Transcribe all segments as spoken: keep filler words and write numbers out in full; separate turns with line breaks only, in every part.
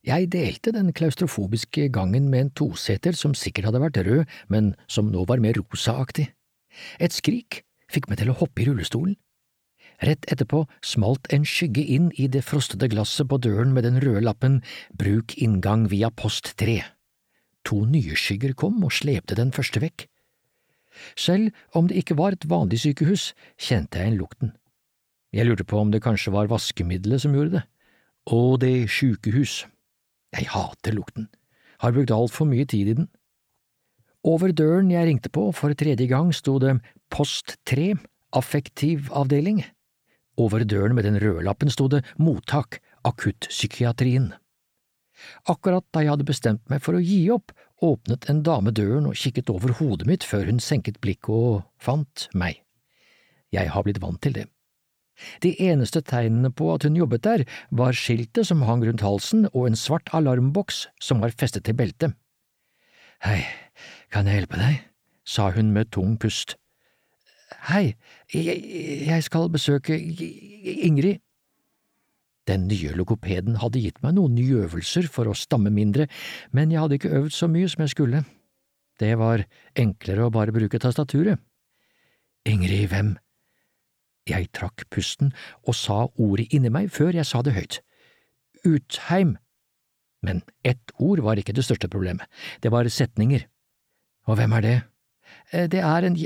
Jeg delte den klaustrofobiske gangen med en toseter som sikkert hadde vært rød, men som nå var mer rosaaktig. Et skrik fikk meg til å hoppe i rullestolen. Rett etterpå smalt en skygge inn i det frostede glasset på døren med den røde lappen «Bruk inngang via post tre». To nye skygger kom og slepte den første vekk. Selv om det ikke var et vanlig sykehus, kjente jeg en lukten. Jeg lurte på om det kanskje var vaskemiddelet som gjorde det. Å, det sykehus. Jeg hater lukten. Har brukt alt for mye tid i den. Over døren jeg ringte på for tredje gang sto det post tre, affektiv avdeling. Over døren med den røde lappen sto det mottak, akuttpsykiatrien. Akkurat da jeg hadde bestemt meg for å gi opp, åpnet en dame døren og kikket over hodet mitt før hun senket blikket og fant meg. Jeg har blitt vant til det. De eneste tegnene på at hun jobbet der var skiltet som hang rundt halsen og en svart alarmboks som var festet til beltet. «Hei, kan jeg hjelpe deg?» sa hun med tung pust. «Hei, jeg, jeg skal besøke Ingrid.» Den nye logopeden hadde gitt meg noen nye øvelser for å stamme mindre, men jeg hadde ikke øvd så mye som jeg skulle. Det var enklere å bare bruke tastaturet. «Ingrid, hvem?» Jeg trakk pusten og sa ordet inni meg før jeg sa det høyt. «Utheim.» Men ett ord var ikke det største problemet. Det var setninger. «Og hvem er det?» «Det er en…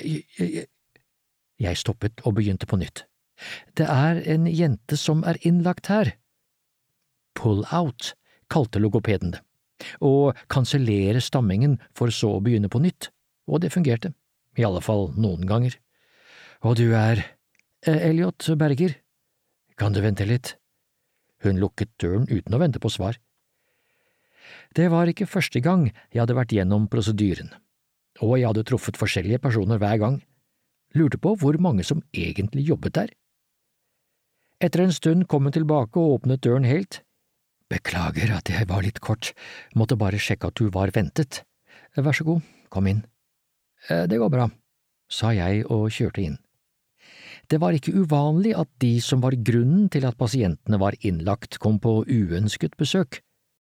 Jeg stoppet og begynte på nytt. «Det er en jente som er innlagt her.» «Pull out», kalte logopeden det, og kansellere stammingen for så å begynne på nytt, og det fungerte, i alle fall noen ganger. «Og du er… Elliot Berger?» «Kan du vente litt?» Hun lukket døren uten å vente på svar. Det var ikke første gang jeg hadde vært gjennom prosedyren, og jeg hadde truffet forskjellige personer hver gang. Lurte på hvor mange som egentlig jobbet der. Etter en stund kom hun tilbake og åpnet døren helt. «Beklager at jeg var litt kort, måtte bare sjekke at du var ventet. Vær så god, kom inn.» «Det går bra», sa jeg og kjørte inn. Det var ikke uvanlig at de som var grunnen til at pasientene var innlagt, kom på uønsket besøk.